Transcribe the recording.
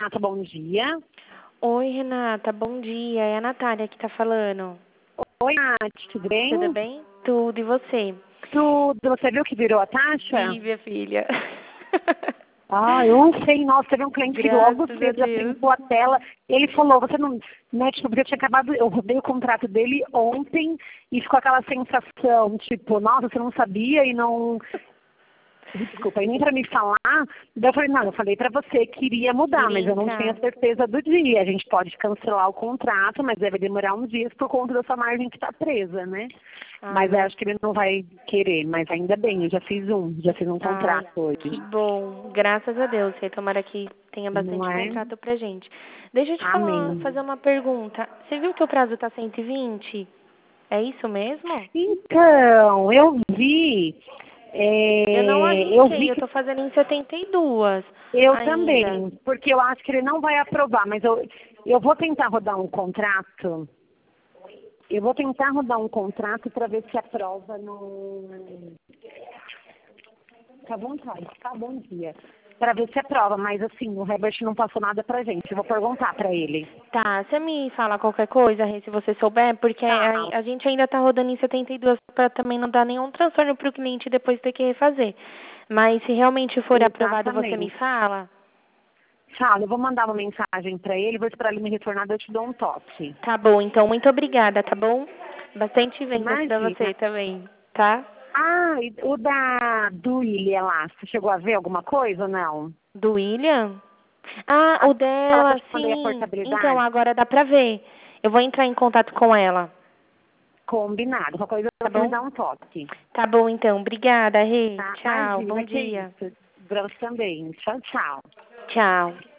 Renata, bom dia. Oi, Renata, bom dia. É a Natália que tá falando. Oi, Nath, tudo bem? Tudo bem? Tudo, e você? Tudo. Você viu que virou a taxa? Vi, minha filha. Ontem, nossa, teve um cliente que logo Graças a cedo já Deus. printou a tela. Ele falou, você não, né, tipo, porque eu tinha acabado, eu rodei o contrato dele ontem e ficou aquela sensação, tipo, nossa, você não sabia e não... Desculpa, e nem pra me falar, daí eu falei, não, eu falei pra você que iria mudar, mas eu não tinha Entrar. certeza do dia. A gente pode cancelar o contrato, mas deve demorar uns dias por conta dessa margem que tá presa, né? Mas eu Mas... acho que ele não vai querer, mas ainda bem, eu já fiz um Ai, contrato hoje. que bom. Graças a Deus. E tomara que tenha Não bastante é? contrato pra gente. Deixa eu te falar, Amém. fazer uma pergunta. Você viu que o prazo tá 120? É isso mesmo? Então, eu vi, Eu não eu arrisquei, vi eu que tô fazendo em 72 eu ainda. também, porque eu acho que ele não vai aprovar, mas eu vou tentar rodar um contrato. Eu vou tentar rodar um contrato para ver se aprova no... Fica à vontade, tá? Bom dia. Para ver se aprova, mas assim, o Herbert não passou nada pra gente. Eu vou perguntar para ele. Tá, você me fala qualquer coisa, Rê, se você souber, porque Tá, a gente ainda tá rodando em 72 para também não dar nenhum transtorno pro cliente depois ter que refazer. Mas se realmente for aprovado, você me exatamente. fala? Fala, eu vou mandar uma mensagem para ele, vou esperar ele me retornar, eu te dou um toque. Tá bom, então muito obrigada, tá bom? Bastante vendas pra Imagina. você também, tá? E o do Ilha lá, você chegou a ver alguma coisa ou não? Do William? Ah, o Aquela que eu dela, te mandei a sim. Então, portabilidade? agora dá pra ver. Eu vou entrar em contato com ela, Combinado. Qualquer coisa tá você me bom? dá um toque. Tá bom, então. Obrigada, Rê. Tá? Tchau, bom Imagina, que dia. isso. Pra você também. Tchau, tchau. Tchau.